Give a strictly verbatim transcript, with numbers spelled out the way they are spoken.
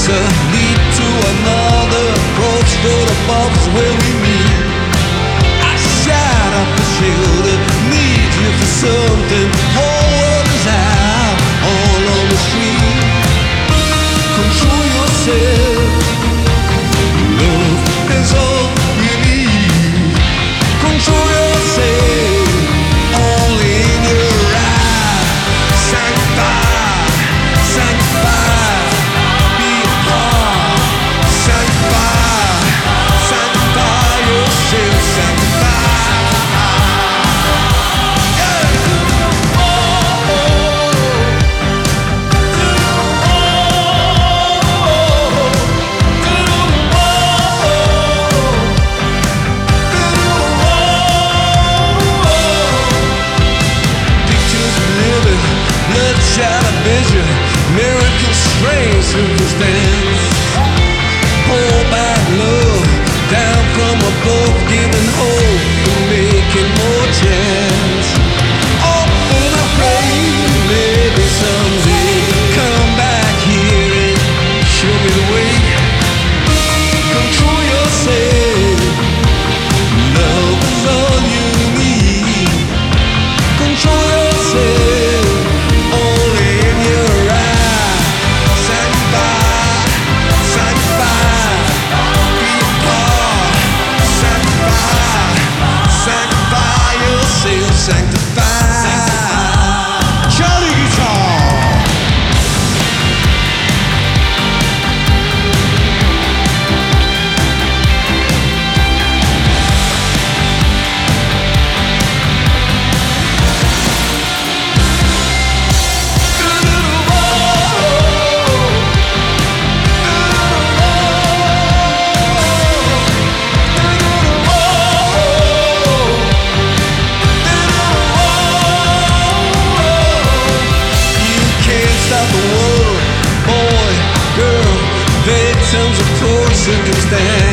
roads uh, lead to another crossroad above is where we meet. I shout up the shoulder, need you for something. Whole world is out, all on the street. Control yourself, love is all you need. Control yourself, only in your eyes. Sanctify, sanctify, be hard. Sanctify, sanctify yourself, sanctify. Bloodshot vision, miracle, strange circumstance. Hold back love, down from above, giving hope and making more chance. Open up, pray, maybe someday come back here and show me the way. Control yourself, love is all you need. Control yourself. Victims of poor circumstance.